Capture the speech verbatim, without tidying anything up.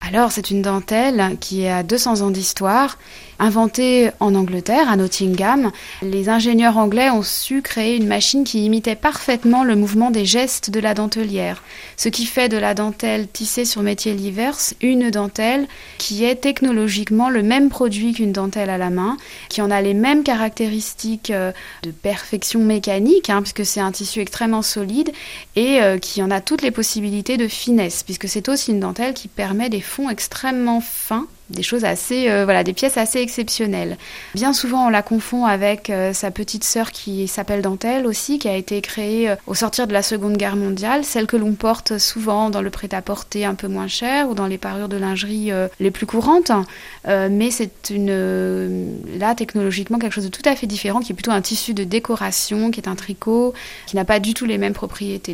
Alors, c'est une dentelle qui a deux cents ans d'histoire, inventée en Angleterre, à Nottingham. Les ingénieurs anglais ont su créer une machine qui imitait parfaitement le mouvement des gestes de la dentelière, ce qui fait de la dentelle tissée sur métier Livers une dentelle qui est technologiquement le même produit qu'une dentelle à la main, qui en a les mêmes caractéristiques de perfection mécanique, hein, puisque c'est un tissu extrêmement solide, et euh, qui en a toutes les possibilités de finesse, puisque c'est aussi une dentelle qui permet des fonds extrêmement fins, des choses assez, euh, voilà, des pièces assez exceptionnelles. Bien souvent, on la confond avec euh, sa petite sœur qui s'appelle dentelle aussi, qui a été créée euh, au sortir de la Seconde Guerre mondiale, celle que l'on porte souvent dans le prêt-à-porter un peu moins cher ou dans les parures de lingerie euh, les plus courantes. Euh, mais c'est une, euh, là, technologiquement, quelque chose de tout à fait différent, qui est plutôt un tissu de décoration, qui est un tricot, qui n'a pas du tout les mêmes propriétés.